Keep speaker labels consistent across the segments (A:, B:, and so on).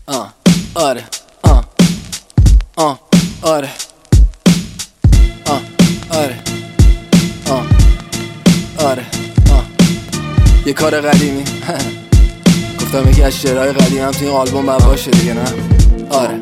A: آره آره آره یه کار قدیمی گفتم یکی از شعرهای قدیم هم توی این آلبوم باید باشه دیگه، نه؟ آره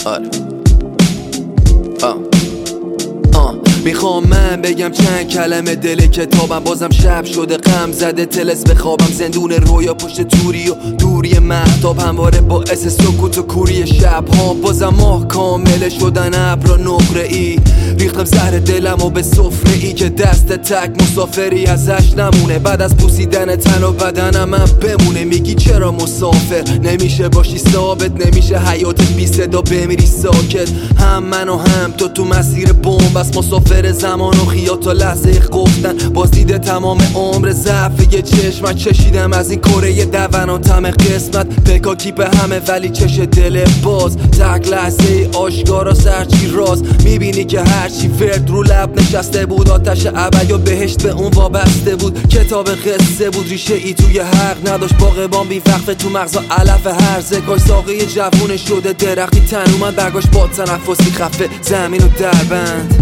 A: میخوام من بگم چند کلمه دل کتابم، بازم شب شده غم زده تلس به خوابم، زندون رویا پشت توری و دوری مهتاب، همواره باعث سکوت و کوری شب ها، بازم ماه کامل شدن ابر و نقره ای، ریختم زهر دلم و به سفره ای که دست تک مسافری ازش نمونه، بعد از پوسیدن تن و بدنم هم بمونه. میگی چرا مسافر نمیشه باشی ثابت، نمیشه حیاتت بی صدا بمیری ساکت، هم من و هم تو مسیر بمب بس مسافر زمان و خیال تا لحظه گفتن، باز دیده تمام عمر ضعف یه چشم چشیدم از این کره دون تم قسمت، پکاکی به همه ولی چش دل باز، تک لحظه آشکارا سرچی راز، میبینی که هرچی ورد رو لب نشسته بود، آتش ابد یا بهشت به اون وابسته بود، کتاب قصه بود ریشه ای توی حق نداشت، باغبان بی وقفه تو مغزا علف هرزه، کاش ساقه جوون شده درختی تن اومد برگاش با تنفسی خفه زمین و دربند.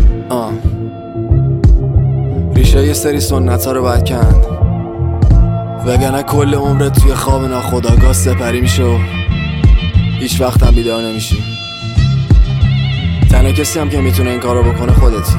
A: ریشه یه سری سنت ها رو باید کند، وگرنه کل عمرت توی خواب ناخودآگاه سپری میشه و هیچ وقت هم بیدار نمیشی. تنها کسی هم که میتونه این کار رو بکنه خودتی.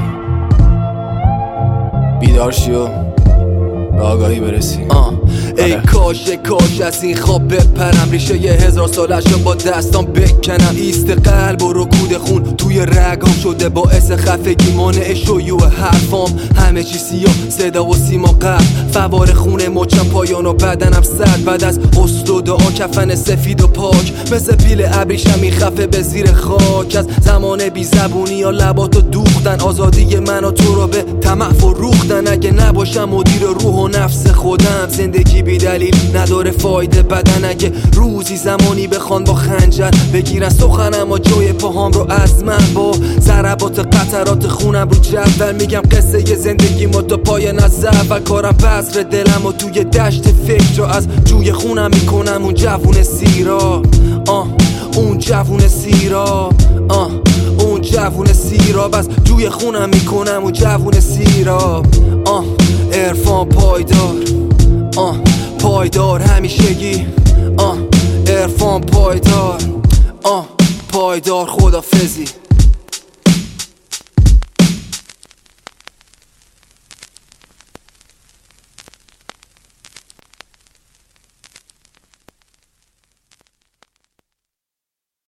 A: بیدار شی و به آگاهی برسی. ای کاش از این خواب بپرم، ریشه یه 1000 سالش رو با دستام بکنم، ایست قلب و رکود خون توی رگام شده باعث خفگی، مانع شیوع حرفام، همه چی سیاه صدا و سیما قلب، فوار خونه مچم پایان و بدنم سرد، بعد از غسل و دعا کفن سفید و پاک، مثل پیل ابریشم میخفه به زیر خاک، از زمان بی زبونی یا لباتو دوختن، آزادی من و تو رو به طمع فروختن، اگه نباشم مدیر روح و نفس خودم، زندگی بی دلیل نداره فایده، بدن اگه روزی زمانی بخوان با خنجر بگیرن سخنم و جای پاهام رو از من، با ضربات قطرات خونم رو جدول میگم قصه ی زندگی ما تا پای نظر، و کارم بذر دلم و توی دشت فکر رو از جوی خونم میکنم، اون جوون سیراب اون جوون سیراب اون جوون سیراب، از جوی خونم میکنم اون جوون سیراب، عرفان پایدار همیشگی، عرفان پایدار خدافظی.